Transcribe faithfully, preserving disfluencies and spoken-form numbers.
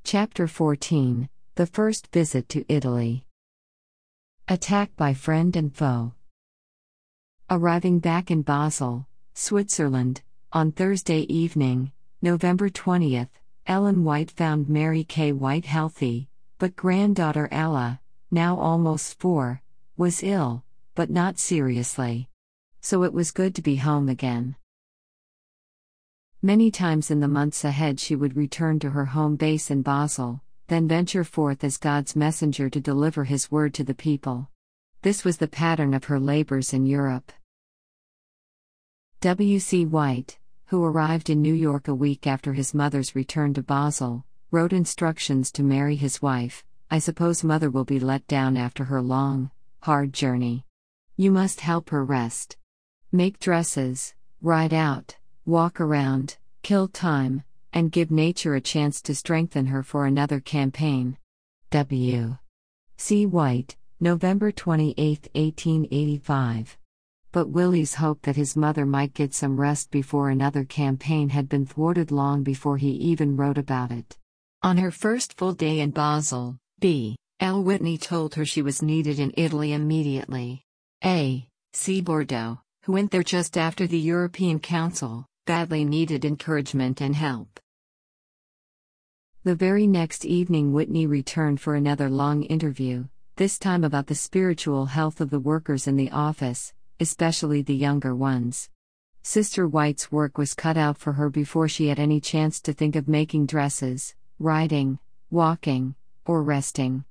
Chapter fourteen The First Visit to Italy. Attack by Friend and Foe. Arriving back in Basel, Switzerland, on Thursday evening, November twentieth, Ellen White found Mary Kay White healthy, but granddaughter Ella, now almost four, was ill, but not seriously. So it was good to be home again. Many times in the months ahead she would return to her home base in Basel, then venture forth as God's messenger to deliver His word to the people. This was the pattern of her labors in Europe. W C White, who arrived in New York a week after his mother's return to Basel, wrote instructions to Mary his wife. "I suppose Mother will be let down after her long, hard journey. You must help her rest. Make dresses, ride out, walk around, kill time, and give nature a chance to strengthen her for another campaign." W C White, November twenty-eighth, eighteen eighty-five. But Willie's hope that his mother might get some rest before another campaign had been thwarted long before he even wrote about it. On her first full day in Basel, B L Whitney told her she was needed in Italy immediately. A C Bordeaux, who went there just after the European Council, badly needed encouragement and help. The very next evening Whitney returned for another long interview, this time about the spiritual health of the workers in the office, especially the younger ones. Sister White's work was cut out for her before she had any chance to think of making dresses, riding, walking, or resting.